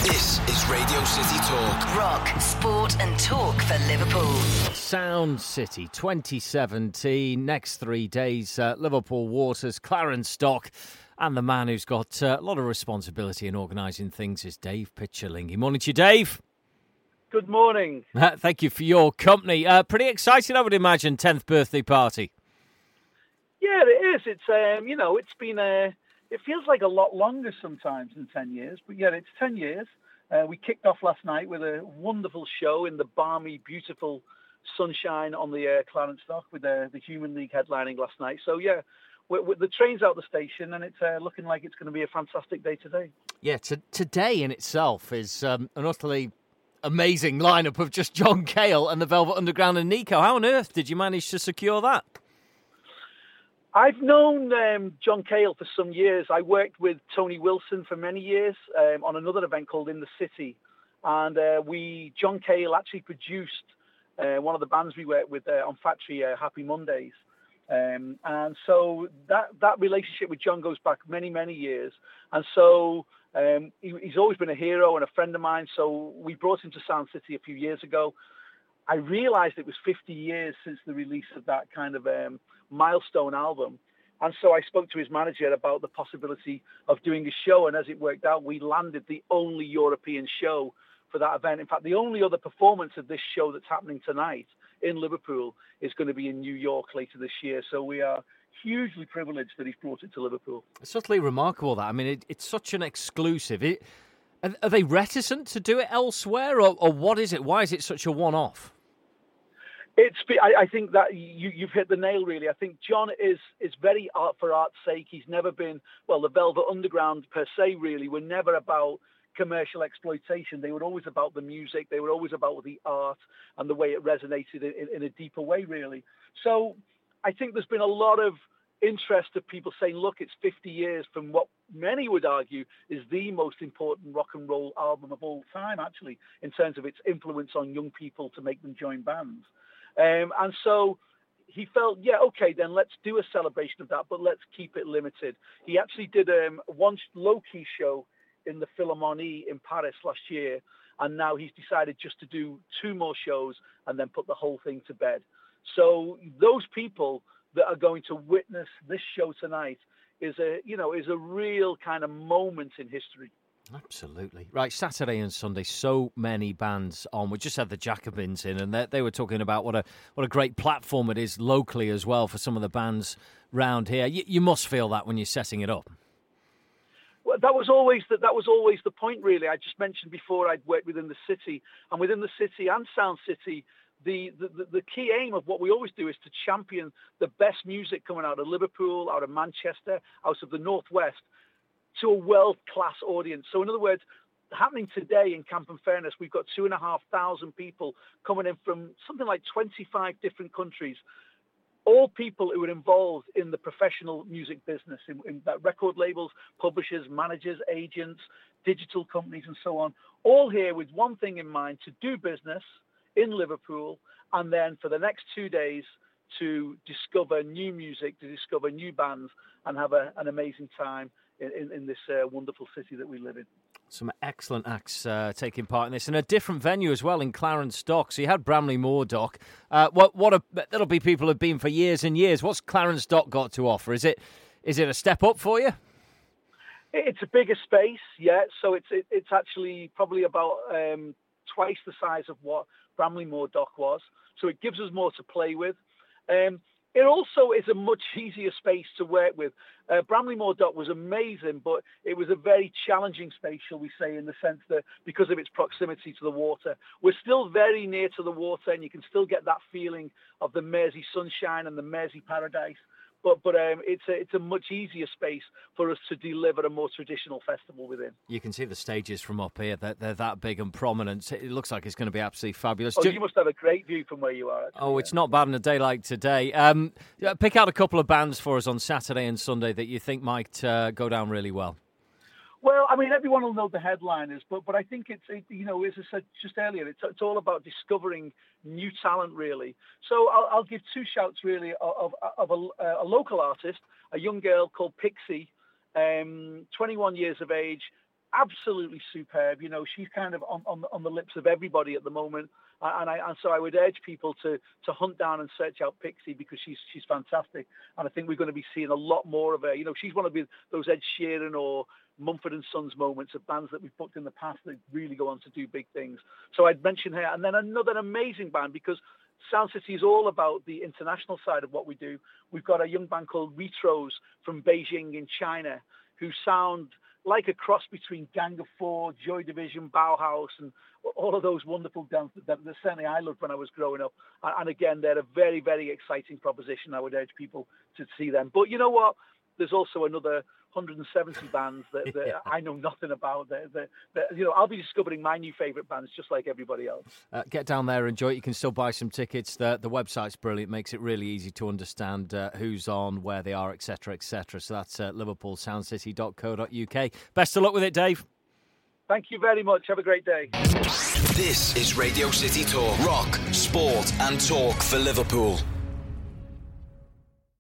This is Radio City Talk. Rock, sport and talk for Liverpool. Sound City 2017, next 3 days, Liverpool Waters, Clarence Stock, and the man who's got a lot of responsibility in organising things is Dave Pitcher-Lingy. Morning to you, Dave. Good morning. Thank you for your company. Pretty excited, I would imagine, 10th birthday party. Yeah, it is. It's it's been it feels like a lot longer sometimes than 10 years, but yeah, it's 10 years. We kicked off last night with a wonderful show in the balmy, beautiful sunshine on the Clarence Dock with the Human League headlining last night. So yeah, the train's out the station and it's looking like it's going to be a fantastic day today. Yeah, today in itself is an utterly amazing lineup of just John Cale and the Velvet Underground and Nico. How on earth did you manage to secure that? I've known John Cale for some years. I worked with Tony Wilson for many years on another event called In the City. And John Cale actually produced one of the bands we worked with on Factory, Happy Mondays. And so that relationship with John goes back many, many years. And so he's always been a hero and a friend of mine. So we brought him to Sound City a few years ago. I realised it was 50 years since the release of that kind of milestone album. And so I spoke to his manager about the possibility of doing a show. And as it worked out, we landed the only European show for that event. In fact, the only other performance of this show that's happening tonight in Liverpool is going to be in New York later this year. So we are hugely privileged that he's brought it to Liverpool. It's utterly remarkable that. I mean, it's such an exclusive. Are they reticent to do it elsewhere, or what is it? Why is it such a one-off? I think that you've hit the nail, really. I think John is very art for art's sake. He's never been, the Velvet Underground per se, really, were never about commercial exploitation. They were always about the music. They were always about the art and the way it resonated in a deeper way, really. So I think there's been a lot of interest of people saying, look, it's 50 years from what many would argue is the most important rock and roll album of all time, actually, in terms of its influence on young people to make them join bands. And so he felt, okay, then let's do a celebration of that, but let's keep it limited. He actually did one low-key show in the Philharmonie in Paris last year, and now he's decided just to do 2 more shows and then put the whole thing to bed. So those people that are going to witness this show tonight is a real kind of moment in history. Absolutely. Right, Saturday and Sunday, so many bands on. We just had the Jacobins in, and they were talking about what a great platform it is locally as well for some of the bands round here. You must feel that when you're setting it up. Well, that was always the point, really. I just mentioned before I'd worked within the city, and within the city and Sound City, the key aim of what we always do is to champion the best music coming out of Liverpool, out of Manchester, out of the Northwest, to a world-class audience. So in other words, happening today in Camp and Fairness, we've got 2,500 people coming in from something like 25 different countries, all people who are involved in the professional music business, in record labels, publishers, managers, agents, digital companies, and so on, all here with one thing in mind, to do business in Liverpool, and then for the next 2 days to discover new music, to discover new bands, and have an amazing time in this wonderful city that we live in. Some excellent acts taking part in this, and a different venue as well in Clarence Dock. So you had Bramley Moore Dock. That'll be people who've been for years and years. What's Clarence Dock got to offer? Is it a step up for you? It's a bigger space, yeah. So it's actually probably about twice the size of what Bramley Moore Dock was. So it gives us more to play with. It also is a much easier space to work with. Bramley Moore Dock was amazing, but it was a very challenging space, shall we say, in the sense that because of its proximity to the water. We're still very near to the water, and you can still get that feeling of the Mersey sunshine and the Mersey paradise. But it's a much easier space for us to deliver a more traditional festival within. You can see the stages from up here. They're that big and prominent. It looks like it's going to be absolutely fabulous. Oh, you must have a great view from where you are. Actually, it's not bad on a day like today. Pick out a couple of bands for us on Saturday and Sunday that you think might go down really well. Well, I mean, everyone will know the headliners, but I think it's as I said just earlier, it's all about discovering new talent, really. So I'll give 2 shouts, really, of a local artist, a young girl called Pixie, 21 years of age, absolutely superb. You know, she's kind of on the lips of everybody at the moment. And so I would urge people to hunt down and search out Pixie, because she's fantastic. And I think we're going to be seeing a lot more of her. You know, she's one of those Ed Sheeran or Mumford and Sons moments of bands that we've booked in the past that really go on to do big things. So I'd mention her. And then another amazing band, because Sound City is all about the international side of what we do. We've got a young band called Retros from Beijing in China, who sound like a cross between Gang of Four, Joy Division, Bauhaus, and all of those wonderful dances that certainly I loved when I was growing up. And again, they're a very, very exciting proposition. I would urge people to see them. But you know what? There's also another 170 bands that I know nothing about. You know, I'll be discovering my new favourite bands just like everybody else. Get down there, enjoy it. You can still buy some tickets. The website's brilliant, makes it really easy to understand who's on, where they are, etc., etc. So that's liverpoolsoundcity.co.uk. Best of luck with it, Dave. Thank you very much. Have a great day. This is Radio City Talk. Rock, sport and talk for Liverpool.